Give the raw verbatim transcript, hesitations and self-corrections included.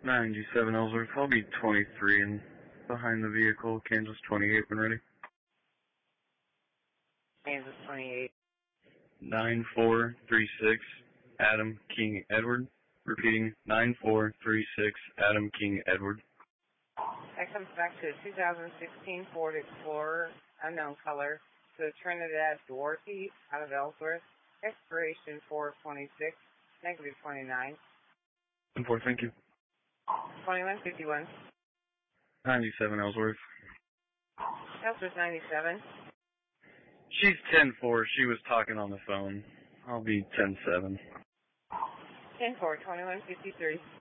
ninety-seven Ellsworth. I'll be twenty-three and behind the vehicle. Kansas twenty-eight when ready. Kansas twenty-eight. nine four three six Adam King Edward. Repeating, nine four three six Adam King Edward. That comes back to a two thousand sixteen Ford Explorer, unknown color, to Trinidad Duarte out of Ellsworth. Expiration four twenty-six, negative twenty-nine. ten four, thank you. twenty-one fifty-one. ninety-seven Ellsworth. Ellsworth ninety-seven. She's ten four. She was talking on the phone. I'll be ten seven. ten four, twenty-one fifty-three.